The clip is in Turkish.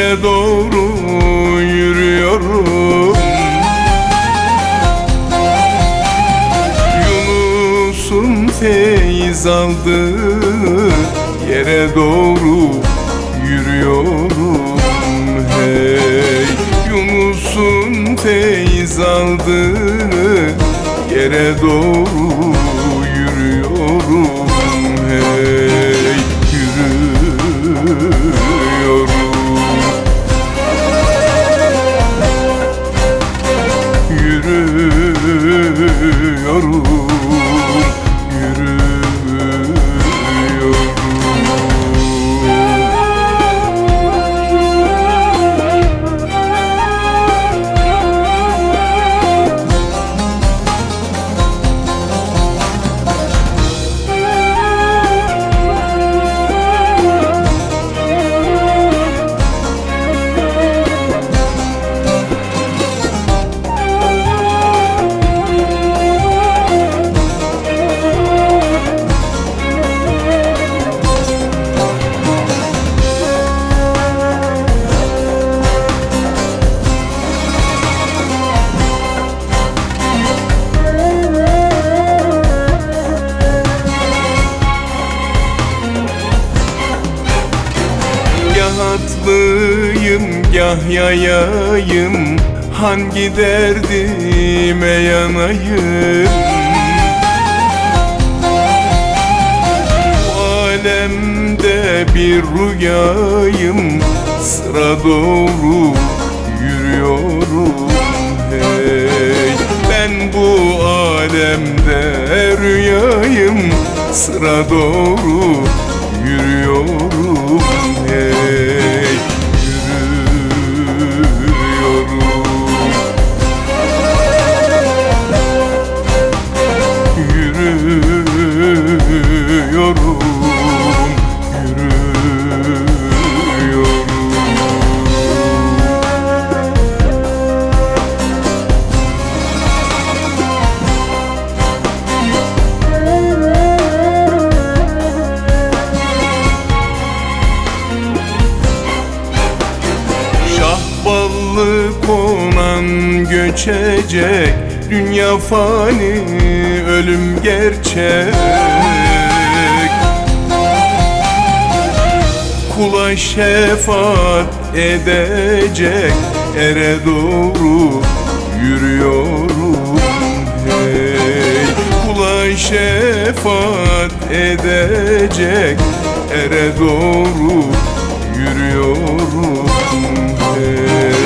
yere doğru yürüyorum. Yunus'un feyiz aldı yere doğru yürüyorum. Hey, Yunus'un feyiz aldı yere doğru yürüyorum. Hey, yürüyorum. Yürüyorum. Gah atlıyım, gah yayayım, hangi derdime yanayım? Bu alemde bir rüyayım, sıra doğru yürüyorum. Hey, ben bu alemde rüyayım, sıra doğru yürüyorum. Hey, yürüyorum. Yürüyorum. Ballı konan göçecek, dünya fani, ölüm gerçek. Kula şefaat edecek, ere doğru yürüyorum. Hey, kula şefaat edecek, ere doğru yürüyorum. Hey.